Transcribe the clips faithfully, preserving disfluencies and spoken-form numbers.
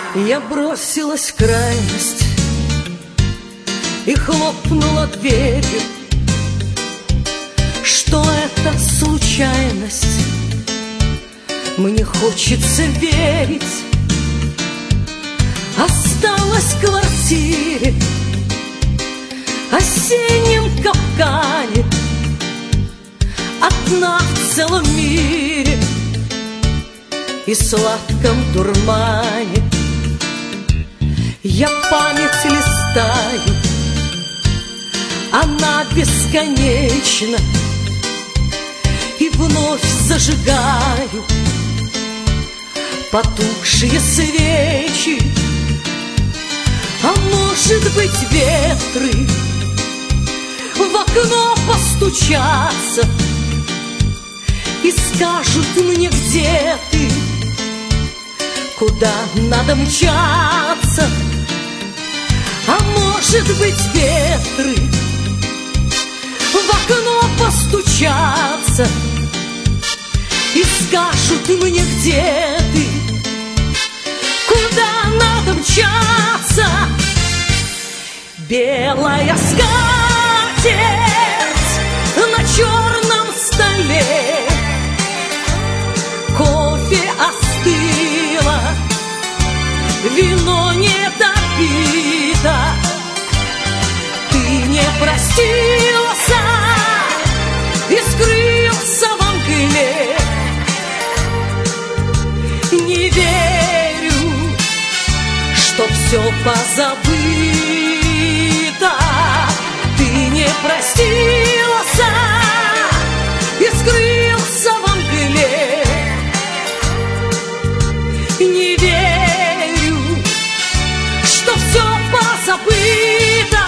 Я бросилась в крайность и хлопнула дверью. Что это случайность? Мне хочется верить. Осталась в квартире, осеннем капкане, одна в целом мире и сладком дурмане. Я память листаю, она бесконечна, и вновь зажигаю потухшие свечи. А может быть, ветры в окно постучатся и скажут мне, где ты, куда надо мчаться. А может быть, ветры в окно постучатся и скажут мне, где ты, куда надо мчаться. Белая скатерть на черном столе, кофе остыло, вино не допито. Ты не простился и скрылся во мгле. Не верю, что все позабыто. Ты не простился и скрылся во мгле. Не верю, что все позабыто.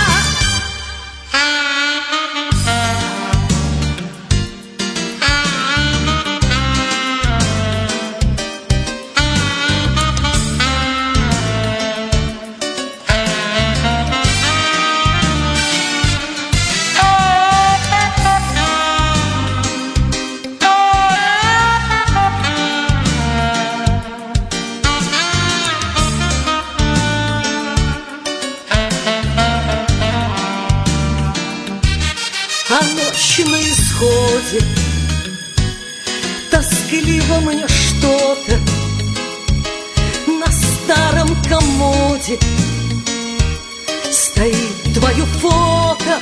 А ночь на исходе, тоскливо мне что-то. На старом комоде стоит твое фото.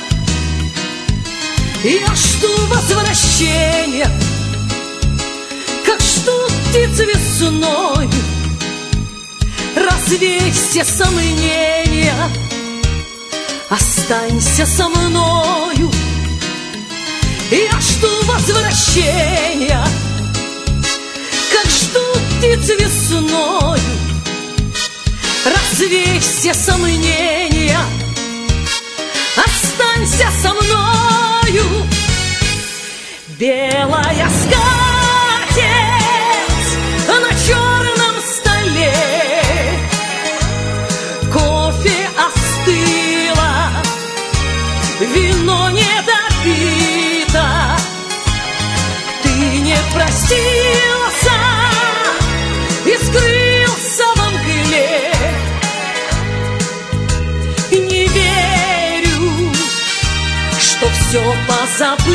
Я жду возвращения, как ждут птицы весною. Развей все сомнения, останься со мною. Я жду возвращения, как ждут птицы весною. Развей все сомнения, останься со мною. Белая скатерть на черном столе, кофе остыло, вино не допито. Ты не простился и скрылся во мгле. Не верю, что все позабыто.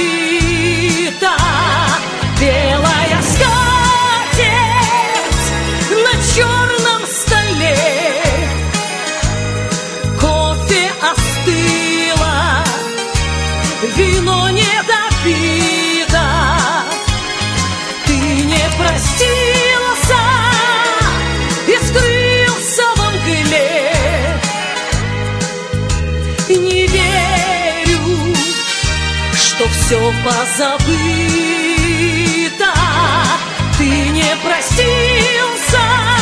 Белая скатерть на черном столе, кофе остыло, вино не допито. Ты не простился и скрылся во мгле. Не верю, что все позабыто. Ты не простился